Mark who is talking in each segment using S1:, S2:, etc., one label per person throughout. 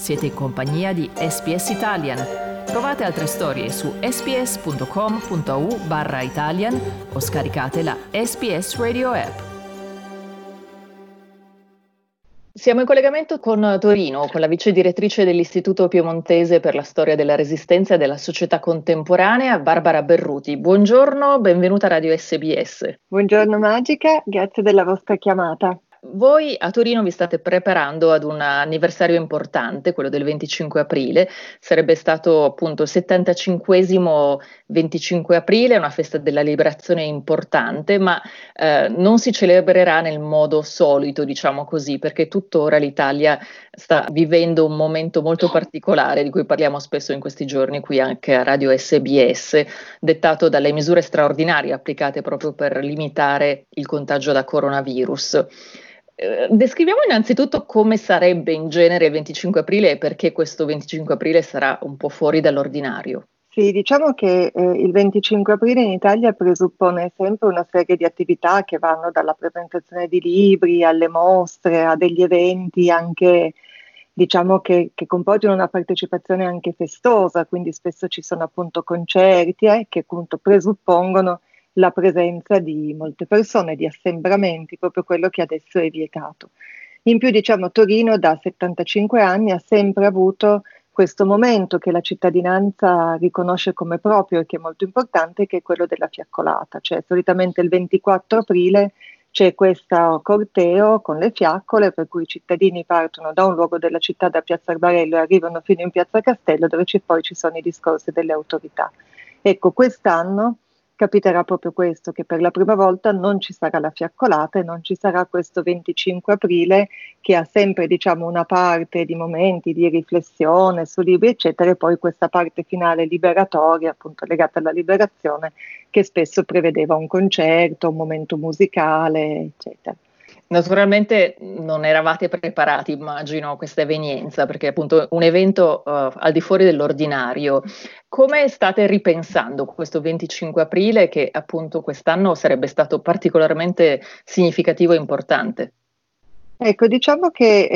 S1: Siete in compagnia di SBS Italian. Trovate altre storie su sbs.com.au/Italian o scaricate la SBS Radio app. Siamo in collegamento con Torino, con la vice direttrice dell'Istituto Piemontese per la Storia della Resistenza e della Società Contemporanea, Barbara Berruti. Buongiorno, benvenuta a Radio SBS.
S2: Buongiorno Magica, grazie della vostra chiamata.
S1: Voi a Torino vi state preparando ad un anniversario importante, quello del 25 aprile. Sarebbe stato appunto il 75esimo 25 aprile, una festa della liberazione importante, ma non si celebrerà nel modo solito, diciamo così, perché tuttora l'Italia sta vivendo un momento molto particolare, di cui parliamo spesso in questi giorni qui anche a Radio SBS, dettato dalle misure straordinarie applicate proprio per limitare il contagio da coronavirus. Descriviamo innanzitutto come sarebbe in genere il 25 aprile e perché questo 25 aprile sarà un po' fuori dall'ordinario.
S2: Sì, diciamo che il 25 aprile in Italia presuppone sempre una serie di attività che vanno dalla presentazione di libri alle mostre, a degli eventi anche, diciamo che comportano una partecipazione anche festosa, quindi spesso ci sono appunto concerti che appunto presuppongono la presenza di molte persone, di assembramenti, proprio quello che adesso è vietato. In più, diciamo, Torino da 75 anni ha sempre avuto questo momento che la cittadinanza riconosce come proprio e che è molto importante, che è quello della fiaccolata, cioè solitamente il 24 aprile c'è questo corteo con le fiaccole per cui i cittadini partono da un luogo della città, da Piazza Arbarello, e arrivano fino in Piazza Castello, dove poi ci sono i discorsi delle autorità. Ecco, quest'anno capiterà proprio questo, che per la prima volta non ci sarà la fiaccolata e non ci sarà questo 25 aprile che ha sempre, diciamo, una parte di momenti di riflessione su libri eccetera, e poi questa parte finale liberatoria, appunto legata alla liberazione, che spesso prevedeva un concerto, un momento musicale eccetera.
S1: Naturalmente non eravate preparati, immagino, a questa evenienza, perché è appunto un evento al di fuori dell'ordinario. Come state ripensando questo 25 aprile che appunto quest'anno sarebbe stato particolarmente significativo e importante?
S2: Ecco, diciamo che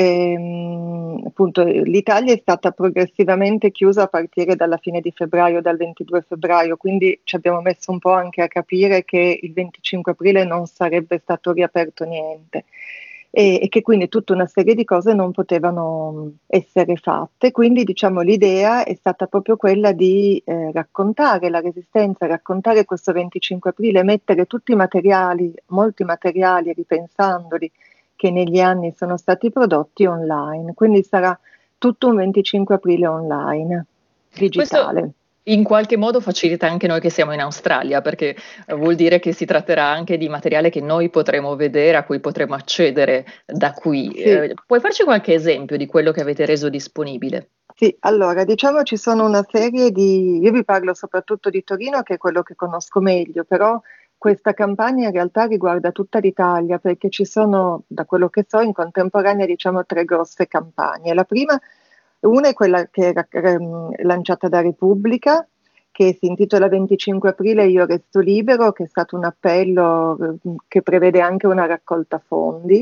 S2: appunto l'Italia è stata progressivamente chiusa a partire dalla fine di febbraio, dal 22 febbraio, quindi ci abbiamo messo un po' anche a capire che il 25 aprile non sarebbe stato riaperto niente e che quindi tutta una serie di cose non potevano essere fatte. Quindi diciamo l'idea è stata proprio quella di raccontare la Resistenza, raccontare questo 25 aprile, mettere tutti i materiali, molti materiali, ripensandoli, che negli anni sono stati prodotti online, quindi sarà tutto un 25 aprile online, digitale.
S1: Questo in qualche modo facilita anche noi che siamo in Australia, perché vuol dire che si tratterà anche di materiale che noi potremo vedere, a cui potremo accedere da qui.
S2: Sì.
S1: Puoi farci qualche esempio di quello che avete reso disponibile?
S2: Sì, allora diciamo ci sono una serie io vi parlo soprattutto di Torino, che è quello che conosco meglio, però questa campagna in realtà riguarda tutta l'Italia, perché ci sono, da quello che so, in contemporanea diciamo 3 grosse campagne. La prima, una è quella che era lanciata da Repubblica, che si intitola 25 aprile io resto libero, che è stato un appello che prevede anche una raccolta fondi,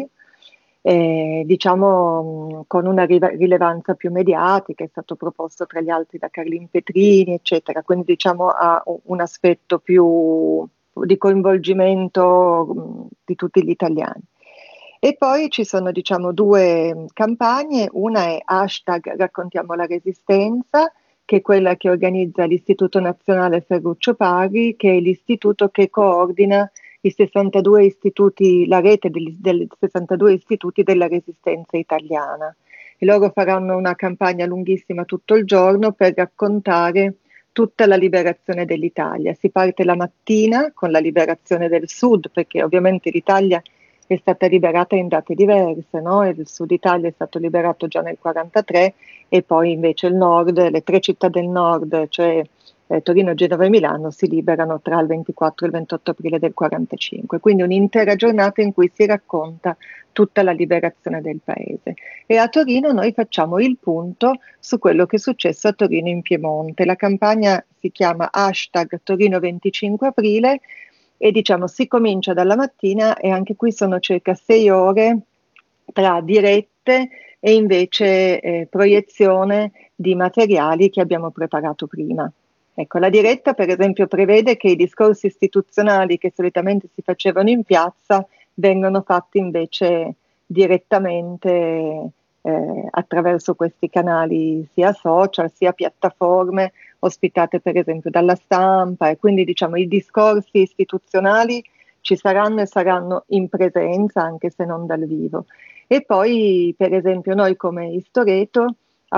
S2: diciamo con una rilevanza più mediatica, è stato proposto tra gli altri da Carlin Petrini, eccetera, quindi diciamo ha un aspetto più di coinvolgimento di tutti gli italiani. E poi ci sono diciamo 2 campagne, una è hashtag Raccontiamo la Resistenza, che è quella che organizza l'Istituto Nazionale Ferruccio Parri, che è l'istituto che coordina i 62 istituti, la rete dei 62 istituti della Resistenza italiana. E loro faranno una campagna lunghissima tutto il giorno per raccontare tutta la liberazione dell'Italia. Si parte la mattina con la liberazione del Sud, perché ovviamente l'Italia è stata liberata in date diverse, no? Il Sud Italia è stato liberato già nel 1943 e poi invece il Nord, le 3 città del Nord, cioè Torino, Genova e Milano, si liberano tra il 24 e il 28 aprile del 1945. Quindi un'intera giornata in cui si racconta tutta la liberazione del paese. E a Torino noi facciamo il punto su quello che è successo a Torino in Piemonte. La campagna si chiama hashtag Torino 25 aprile e diciamo si comincia dalla mattina e anche qui sono circa 6 ore tra dirette e invece proiezione di materiali che abbiamo preparato prima. Ecco, la diretta per esempio prevede che i discorsi istituzionali che solitamente si facevano in piazza vengono fatti invece direttamente attraverso questi canali sia social sia piattaforme ospitate per esempio dalla stampa, e quindi diciamo i discorsi istituzionali ci saranno e saranno in presenza anche se non dal vivo. E poi per esempio noi come Istoreto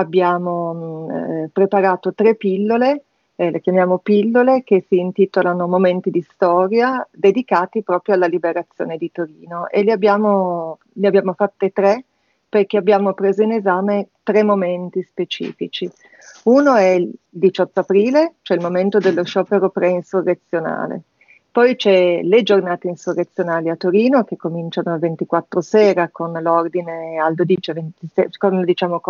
S2: abbiamo preparato 3 pillole, le chiamiamo pillole, che si intitolano Momenti di storia, dedicati proprio alla liberazione di Torino, e ne abbiamo fatte 3 perché abbiamo preso in esame 3 momenti specifici. Uno è il 18 aprile, cioè il momento dello sciopero pre-insurrezionale. Poi c'è le giornate insurrezionali a Torino, che cominciano il 24 sera con l'ordine Aldo Dice, con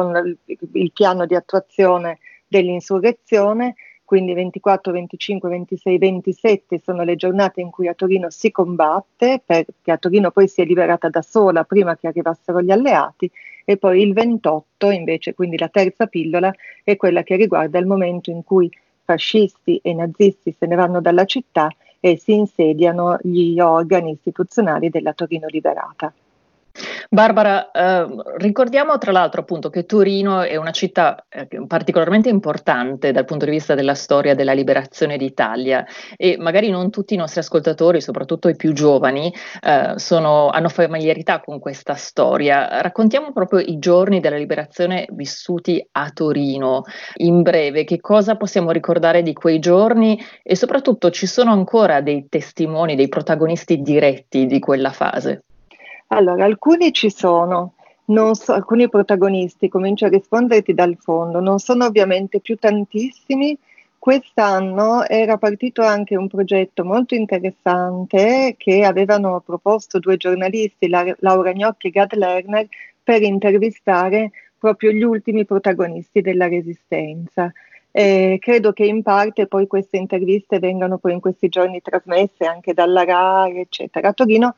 S2: il piano di attuazione dell'insurrezione. Quindi 24, 25, 26, 27 sono le giornate in cui a Torino si combatte, perché a Torino poi si è liberata da sola prima che arrivassero gli alleati, e poi il 28 invece, quindi la terza pillola, è quella che riguarda il momento in cui fascisti e nazisti se ne vanno dalla città e si insediano gli organi istituzionali della Torino liberata.
S1: Barbara, ricordiamo tra l'altro appunto che Torino è una città particolarmente importante dal punto di vista della storia della liberazione d'Italia, e magari non tutti i nostri ascoltatori, soprattutto i più giovani, hanno familiarità con questa storia. Raccontiamo proprio i giorni della liberazione vissuti a Torino. In breve, che cosa possiamo ricordare di quei giorni, e soprattutto ci sono ancora dei testimoni, dei protagonisti diretti di quella fase?
S2: Allora, alcuni ci sono, alcuni protagonisti, comincio a risponderti dal fondo, non sono ovviamente più tantissimi. Quest'anno era partito anche un progetto molto interessante che avevano proposto 2 giornalisti, Laura Gnocchi e Gad Lerner, per intervistare proprio gli ultimi protagonisti della Resistenza. Credo che in parte poi queste interviste vengano poi in questi giorni trasmesse anche dalla RAI, eccetera. A Torino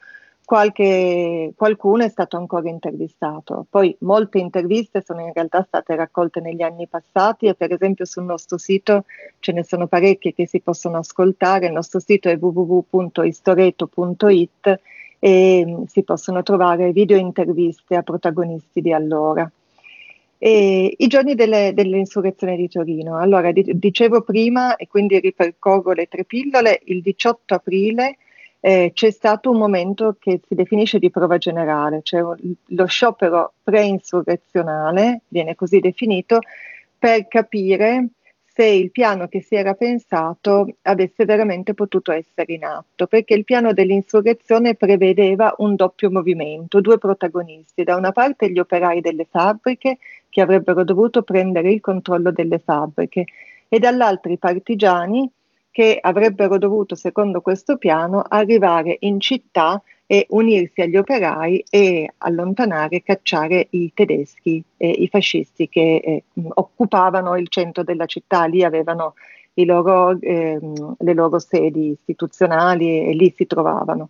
S2: qualcuno è stato ancora intervistato. Poi molte interviste sono in realtà state raccolte negli anni passati, e per esempio sul nostro sito ce ne sono parecchie che si possono ascoltare. Il nostro sito è www.istoreto.it e si possono trovare video interviste a protagonisti di allora. I giorni dell'insurrezione di Torino. Allora, dicevo prima, e quindi ripercorro le 3 pillole, il 18 aprile c'è stato un momento che si definisce di prova generale, cioè lo sciopero pre-insurrezionale, viene così definito, per capire se il piano che si era pensato avesse veramente potuto essere in atto, perché il piano dell'insurrezione prevedeva un doppio movimento, 2 protagonisti: da una parte gli operai delle fabbriche, che avrebbero dovuto prendere il controllo delle fabbriche, e dall'altro i partigiani, che avrebbero dovuto, secondo questo piano, arrivare in città e unirsi agli operai e allontanare, cacciare i tedeschi e i fascisti che occupavano il centro della città. Lì avevano le loro sedi istituzionali e lì si trovavano.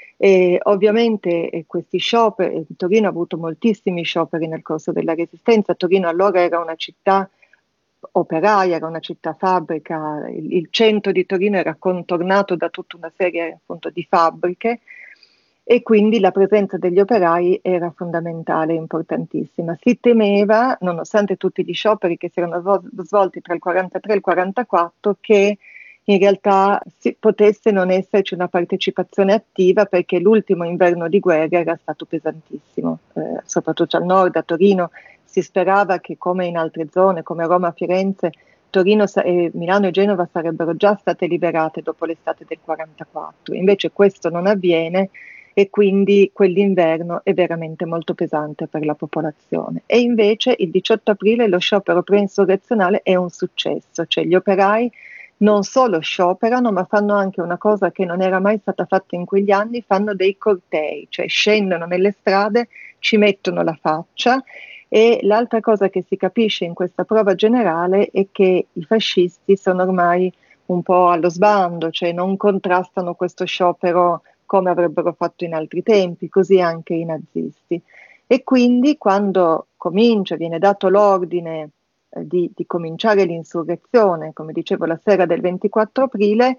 S2: Ovviamente questi scioperi, Torino ha avuto moltissimi scioperi nel corso della Resistenza. Torino allora era una città operaia, era una città fabbrica, il centro di Torino era contornato da tutta una serie appunto di fabbriche, e quindi la presenza degli operai era fondamentale, importantissima. Si temeva, nonostante tutti gli scioperi che si erano svolti tra il 43 e il 44, che in realtà potesse non esserci una partecipazione attiva, perché l'ultimo inverno di guerra era stato pesantissimo, soprattutto al nord, a Torino. Si sperava che, come in altre zone, come Roma, Firenze, Torino, Milano e Genova sarebbero già state liberate dopo l'estate del 44. Invece questo non avviene, e quindi quell'inverno è veramente molto pesante per la popolazione. E invece il 18 aprile lo sciopero pre-insurrezionale è un successo, cioè gli operai non solo scioperano, ma fanno anche una cosa che non era mai stata fatta in quegli anni: fanno dei cortei, cioè scendono nelle strade, ci mettono la faccia. E l'altra cosa che si capisce in questa prova generale è che i fascisti sono ormai un po' allo sbando, cioè non contrastano questo sciopero come avrebbero fatto in altri tempi, così anche i nazisti. E quindi quando viene dato l'ordine di cominciare l'insurrezione, come dicevo, la sera del 24 aprile,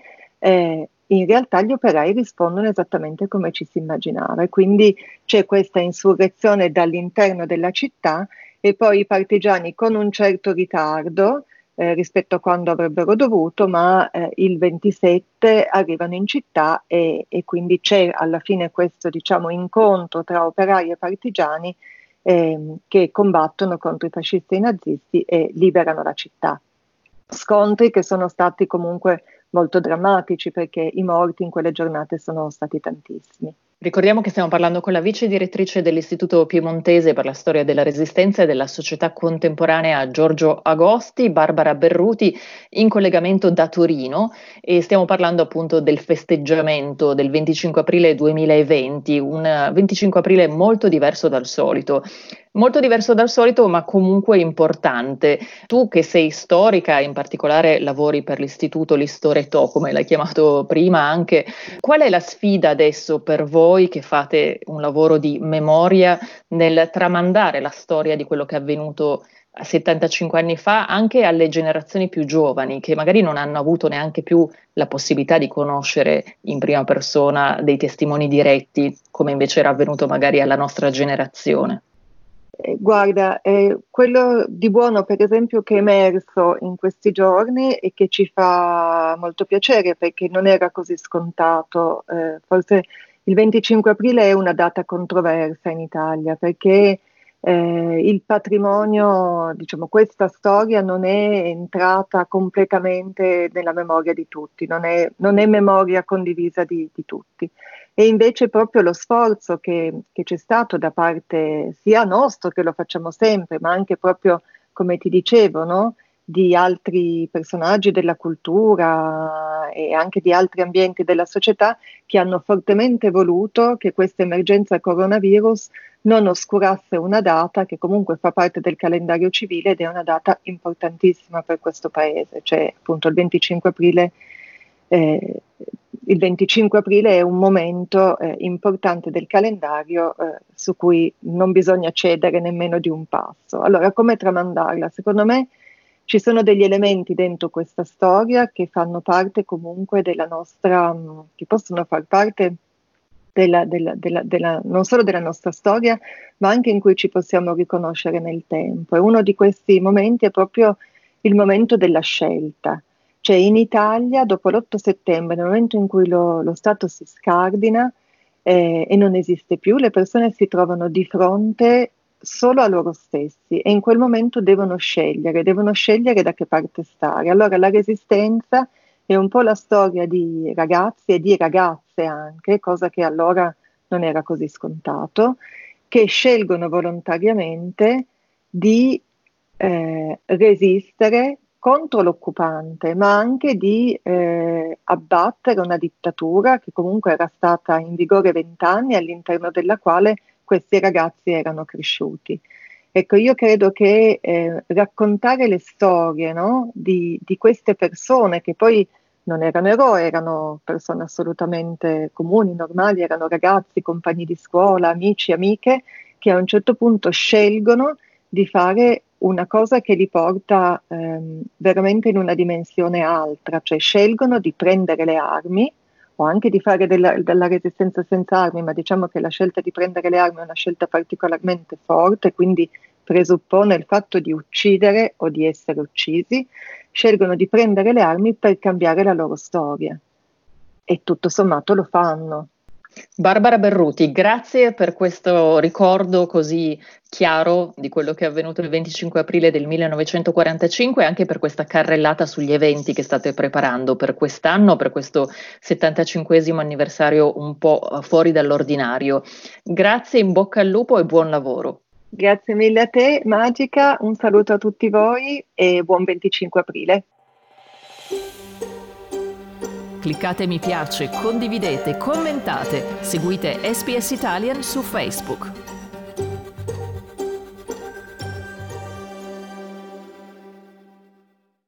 S2: in realtà gli operai rispondono esattamente come ci si immaginava. E quindi c'è questa insurrezione dall'interno della città e poi i partigiani con un certo ritardo rispetto a quando avrebbero dovuto, ma il 27 arrivano in città e quindi c'è alla fine questo, diciamo, incontro tra operai e partigiani che combattono contro i fascisti e i nazisti e liberano la città. Scontri che sono stati comunque molto drammatici perché i morti in quelle giornate sono stati tantissimi.
S1: Ricordiamo che stiamo parlando con la vice direttrice dell'Istituto Piemontese per la Storia della Resistenza e della Società Contemporanea Giorgio Agosti, Barbara Berruti, in collegamento da Torino, e stiamo parlando appunto del festeggiamento del 25 aprile 2020, un 25 aprile molto diverso dal solito. Molto diverso dal solito, ma comunque importante. Tu che sei storica, in particolare lavori per l'Istituto Listoretto, come l'hai chiamato prima anche, qual è la sfida adesso per voi che fate un lavoro di memoria nel tramandare la storia di quello che è avvenuto 75 anni fa anche alle generazioni più giovani, che magari non hanno avuto neanche più la possibilità di conoscere in prima persona dei testimoni diretti, come invece era avvenuto magari alla nostra generazione?
S2: Guarda, quello di buono per esempio che è emerso in questi giorni e che ci fa molto piacere perché non era così scontato, forse il 25 aprile è una data controversa in Italia perché il patrimonio, diciamo, questa storia non è entrata completamente nella memoria di tutti, non è memoria condivisa di tutti. E invece proprio lo sforzo che c'è stato da parte sia nostro, che lo facciamo sempre, ma anche proprio, come ti dicevo, no? Di altri personaggi della cultura e anche di altri ambienti della società che hanno fortemente voluto che questa emergenza coronavirus non oscurasse una data che comunque fa parte del calendario civile ed è una data importantissima per questo paese, cioè appunto il 25 aprile. Il 25 aprile è un momento importante del calendario su cui non bisogna cedere nemmeno di un passo. Allora, come tramandarla? Secondo me ci sono degli elementi dentro questa storia che fanno parte comunque della nostra, che possono far parte non solo della nostra storia, ma anche in cui ci possiamo riconoscere nel tempo. E uno di questi momenti è proprio il momento della scelta. Cioè in Italia, dopo l'8 settembre, nel momento in cui lo Stato si scardina e non esiste più, le persone si trovano di fronte solo a loro stessi e in quel momento devono scegliere da che parte stare. Allora la resistenza è un po' la storia di ragazzi e di ragazze anche, cosa che allora non era così scontato, che scelgono volontariamente di resistere contro l'occupante, ma anche di abbattere una dittatura che comunque era stata in vigore 20 anni, all'interno della quale questi ragazzi erano cresciuti. Ecco, io credo che raccontare le storie, no, di queste persone che poi non erano eroi, erano persone assolutamente comuni, normali, erano ragazzi, compagni di scuola, amici, amiche, che a un certo punto scelgono di fare una cosa che li porta veramente in una dimensione altra, cioè scelgono di prendere le armi o anche di fare della resistenza senza armi, ma diciamo che la scelta di prendere le armi è una scelta particolarmente forte, quindi presuppone il fatto di uccidere o di essere uccisi, scelgono di prendere le armi per cambiare la loro storia e tutto sommato lo fanno.
S1: Barbara Berruti, grazie per questo ricordo così chiaro di quello che è avvenuto il 25 aprile del 1945 e anche per questa carrellata sugli eventi che state preparando per quest'anno, per questo 75esimo anniversario un po' fuori dall'ordinario. Grazie, in bocca al lupo e buon lavoro.
S2: Grazie mille a te, Magica, un saluto a tutti voi e buon 25 aprile.
S3: Cliccate mi piace, condividete, commentate, seguite SPS Italian su Facebook.